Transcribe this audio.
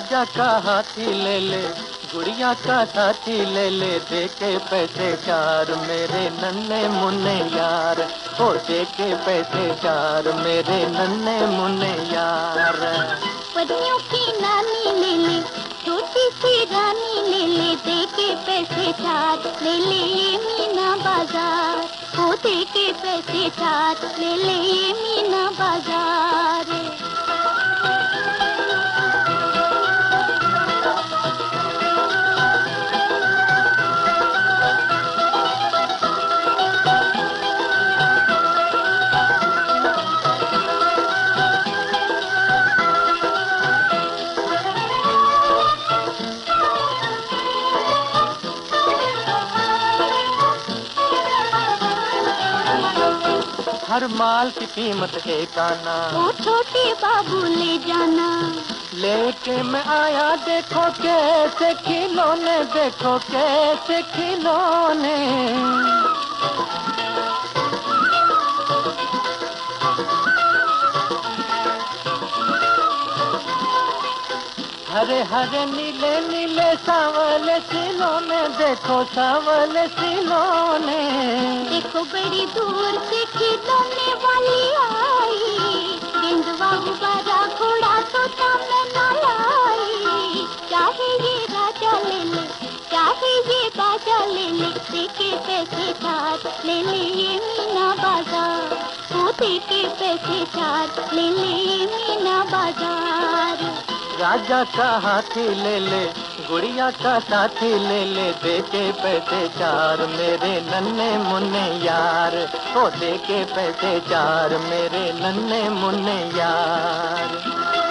राजा का हाथी ले ले, गुड़िया का साथी ले ले, दे के पैसे चार मेरे नन्हे मुन्ने यार, ओ दे के पैसे चार मेरे नन्हे मुन्ने यार। परियों की नानी ले ले, छोटी सी रानी ले ले, दे के पैसे चार ले ले ये मीना बाजार, ओ दे के पैसे चार ले ले ये मीना बाजार। हर माल की कीमत एक आना, ओ छोटे बाबू ले जाना, लेके मैं आया देखो कैसे खिलौने, देखो कैसे खिलौने। हरे हरे नीले नीले सांवले खिलौने, देखो सांवले खिलौने। देखो बड़ी दूर से खिलौने वाली आई, गेंदवा गुब्बारा घोड़ा तोता मैं ना लाई, चाहे ये राजा ले ले, चाहे ये बाजा ले ले, दे के पैसे चार ले ले ये मीना बाजार, ओ दे के पैसे चार ले ले ये मीना बाजार। राजा का हाथी ले ले, गुड़िया का साथी ले ले, दे के पैसे चार मेरे नन्हे मुन्ने यार, ओ दे के पैसे चार मेरे नन्हे मुन्ने यार।